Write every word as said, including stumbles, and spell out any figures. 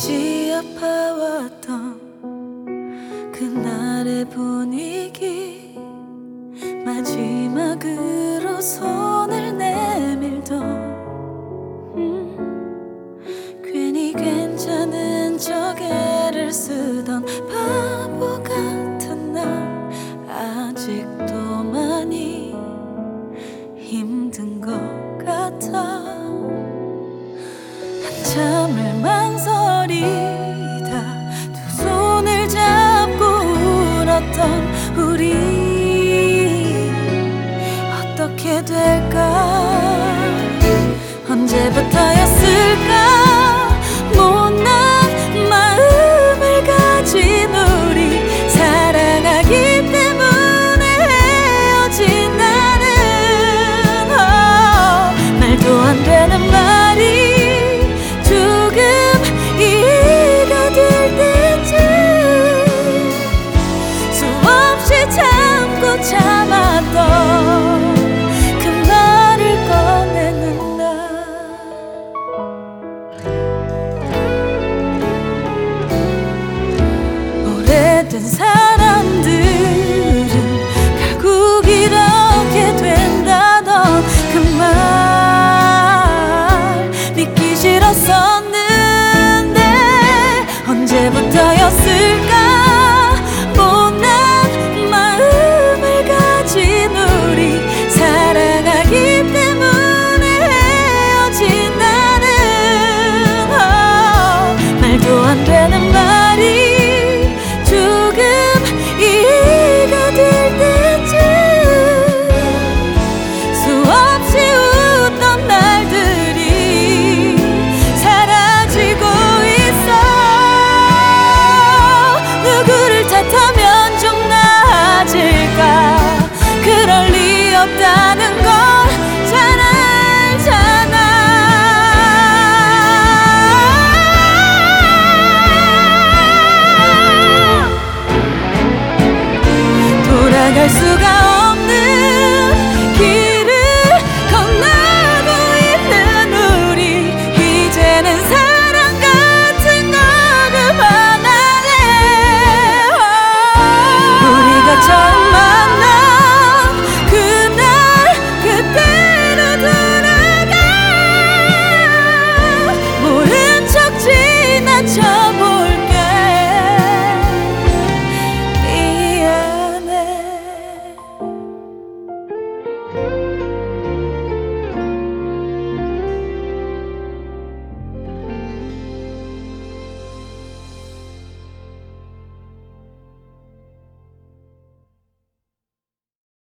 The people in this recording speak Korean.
몹시 아파왔던 그날의 분위기, 마지막으로 손을 내밀던 음, 괜히 괜찮은 척 애를 쓰던 바보 같은 나, 아직도 많이 힘든 것 같아. 한참을 망설이다 두 손을 잡고 울었던 우리, 어떻게 될까? 언제부터였을까? 못난 마음을 가진 우리, 사랑하기 때문에 헤어진 나는 oh, 말도 안 되는 말이 조금 이해가 될 때쯤 수없이 참고 참았던 그 말을 꺼내는 나. 오래된 사랑